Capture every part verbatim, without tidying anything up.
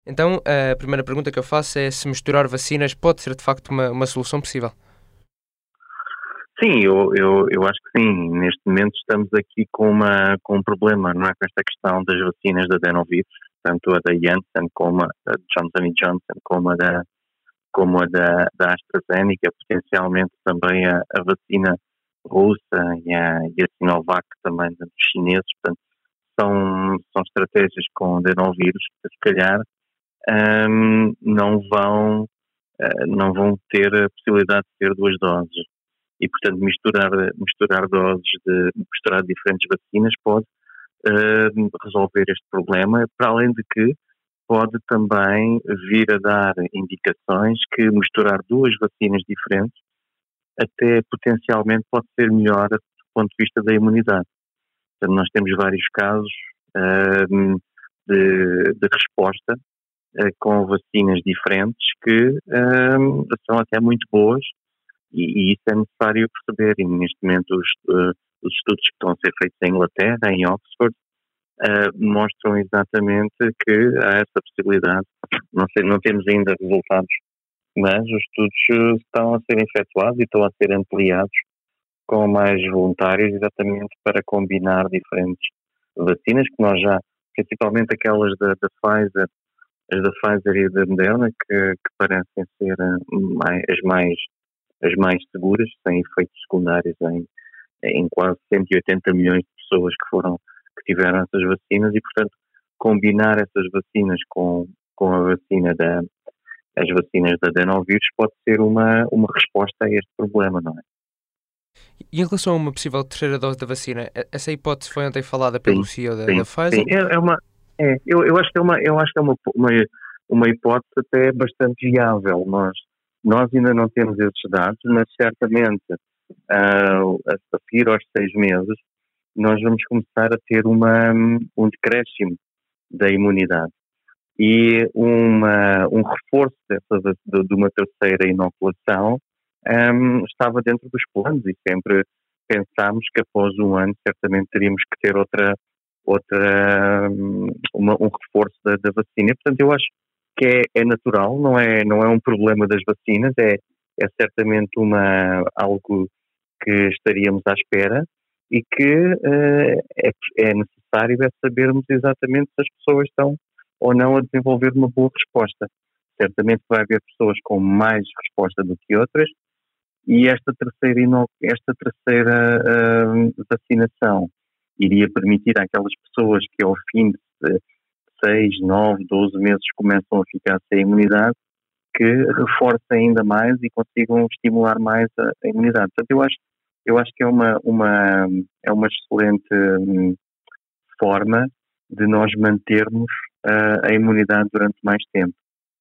Então, a primeira pergunta que eu faço é se misturar vacinas pode ser de facto uma, uma solução possível. Sim, eu, eu, eu acho que sim. Neste momento estamos aqui com, uma, com um problema, não é? Com esta questão das vacinas da adenovírus, tanto a da Janssen como a da Johnson e Johnson, como a da, como a da, da AstraZeneca, potencialmente também a, a vacina russa e a, e a Sinovac também dos chineses. Portanto, são, são estratégias com adenovírus que se calhar hum, não vão, eh, não vão ter a possibilidade de ter duas doses. E, portanto, misturar, misturar doses, de, misturar diferentes vacinas pode uh, resolver este problema, para além de que pode também vir a dar indicações que misturar duas vacinas diferentes até potencialmente pode ser melhor do ponto de vista da imunidade. Portanto, nós temos vários casos uh, de, de resposta uh, com vacinas diferentes que uh, são até muito boas. E, e isso é necessário perceber, e neste momento os, uh, os estudos que estão a ser feitos em Inglaterra, em Oxford, uh, mostram exatamente que há essa possibilidade. Não sei, não temos ainda resultados, mas os estudos uh, estão a ser efetuados e estão a ser ampliados com mais voluntários, exatamente para combinar diferentes vacinas, que nós já, principalmente aquelas da, da Pfizer, as da Pfizer e da Moderna, que, que parecem ser uh, mais, as mais as mais seguras, sem efeitos secundários em, em quase cento e oitenta milhões de pessoas que foram, que tiveram essas vacinas e, portanto, combinar essas vacinas com, com a vacina da, as vacinas da adenovírus pode ser uma, uma resposta a este problema, não é? E em relação a uma possível terceira dose da vacina, essa hipótese foi ontem falada pelo Sim, C E O da, da sim, sim. Pfizer? É, é uma, é, eu, eu acho que é uma, eu acho que é uma, uma, uma hipótese até bastante viável. Nós, nós ainda não temos esses dados, mas certamente uh, a seguir aos seis meses nós vamos começar a ter uma, um decréscimo da imunidade e uma, um reforço dessa, de, de uma terceira inoculação um, estava dentro dos planos e sempre pensámos que após um ano certamente teríamos que ter outra, outra uma, um reforço da, da vacina. Portanto, eu acho que é, é natural, não é, não é um problema das vacinas, é, é certamente uma, algo que estaríamos à espera e que uh, é, é necessário é sabermos exatamente se as pessoas estão ou não a desenvolver uma boa resposta. Certamente vai haver pessoas com mais resposta do que outras e esta terceira, esta terceira uh, vacinação iria permitir àquelas pessoas que ao fim de seis, nove, doze meses começam a ficar sem imunidade, que reforcem ainda mais e consigam estimular mais a, a imunidade. Portanto, eu acho, eu acho que é uma, uma, é uma excelente um, forma de nós mantermos uh, a imunidade durante mais tempo.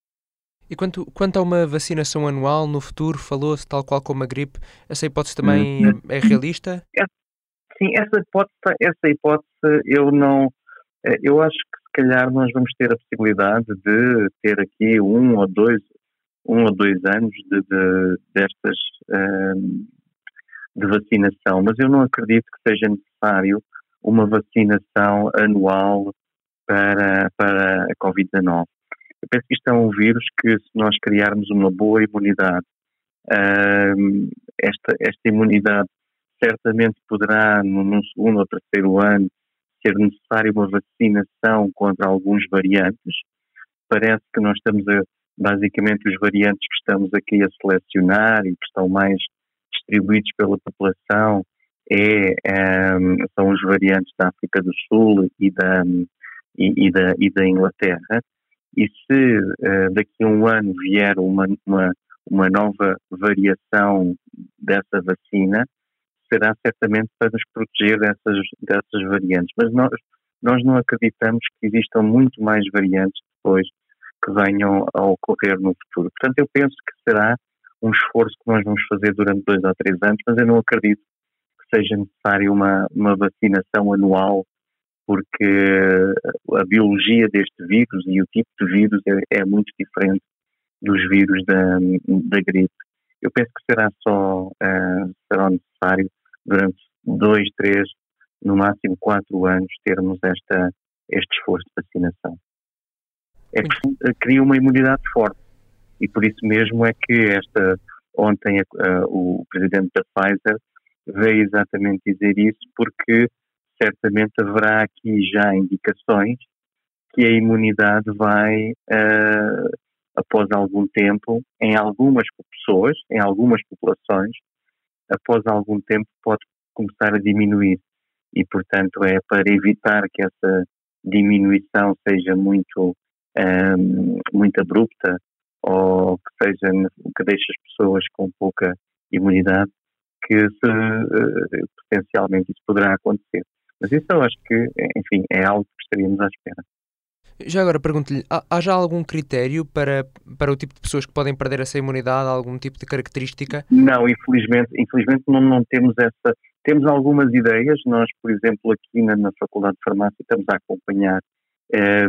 E quanto, quanto a uma vacinação anual no futuro, falou-se tal qual como a gripe, essa hipótese Hum. também é, é realista? É, sim, essa hipótese, essa hipótese eu não, eu acho que se calhar nós vamos ter a possibilidade de ter aqui um ou dois, um ou dois anos de, de destas um, de vacinação, mas eu não acredito que seja necessário uma vacinação anual para, para a covid dezanove. Eu penso que isto é um vírus que, se nós criarmos uma boa imunidade, uh, esta, esta imunidade certamente poderá, no, no segundo ou terceiro ano, ser necessária uma vacinação contra alguns variantes. Parece que nós estamos a, basicamente, os variantes que estamos aqui a selecionar e que estão mais distribuídos pela população é, um, são os variantes da África do Sul e da, e, e da, e da Inglaterra. E se uh, daqui a um ano vier uma, uma, uma nova variação dessa vacina, será certamente para nos proteger dessas, dessas variantes. Mas nós, nós não acreditamos que existam muito mais variantes depois que venham a ocorrer no futuro. Portanto, eu penso que será um esforço que nós vamos fazer durante dois ou três anos, mas eu não acredito que seja necessário uma, uma vacinação anual, porque a biologia deste vírus e o tipo de vírus é, é muito diferente dos vírus da, da gripe. Eu penso que será só uh, será necessário durante dois, três, no máximo quatro anos termos esta, este esforço de vacinação. é Muito. que cria uma imunidade forte. E por isso mesmo é que esta, ontem uh, o presidente da Pfizer veio exatamente dizer isso, porque certamente haverá aqui já indicações que a imunidade vai, uh, após algum tempo, em algumas pessoas, em algumas populações, após algum tempo pode começar a diminuir. E, portanto, é para evitar que essa diminuição seja muito, um, muito abrupta ou que seja, que deixe as pessoas com pouca imunidade, que se, uh, potencialmente isso poderá acontecer. Mas isso eu acho que, enfim, é algo que estaríamos à espera. Já agora pergunto-lhe, há, há já algum critério para, para o tipo de pessoas que podem perder essa imunidade, algum tipo de característica? Não, infelizmente, infelizmente não, não temos essa. Temos algumas ideias. Nós, por exemplo, aqui na, na Faculdade de Farmácia estamos a acompanhar eh,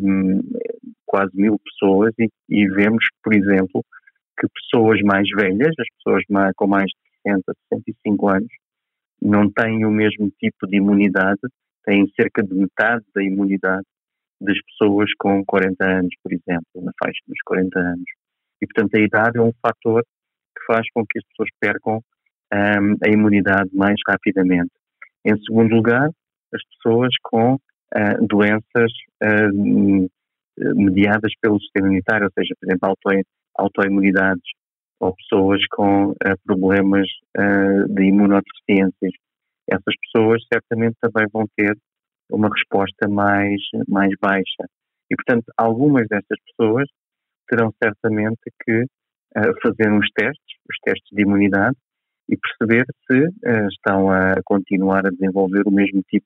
quase mil pessoas e, e vemos, por exemplo, que pessoas mais velhas, as pessoas mais, com mais de sessenta, sessenta e cinco anos, não têm o mesmo tipo de imunidade, têm cerca de metade da imunidade das pessoas com quarenta anos, por exemplo, na faixa dos quarenta anos. E, portanto, a idade é um fator que faz com que as pessoas percam um, a imunidade mais rapidamente. Em segundo lugar, as pessoas com uh, doenças uh, mediadas pelo sistema imunitário, ou seja, por exemplo, auto, autoimunidades ou pessoas com uh, problemas uh, de imunodeficiências. Essas pessoas certamente também vão ter uma resposta mais, mais baixa. E, portanto, algumas destas pessoas terão certamente que uh, fazer uns testes, os testes de imunidade, e perceber se uh, estão a continuar a desenvolver o mesmo tipo,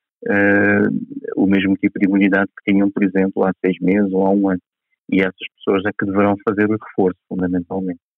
uh, o mesmo tipo de imunidade que tinham, por exemplo, há seis meses ou há um ano. E essas pessoas é que deverão fazer o reforço, fundamentalmente.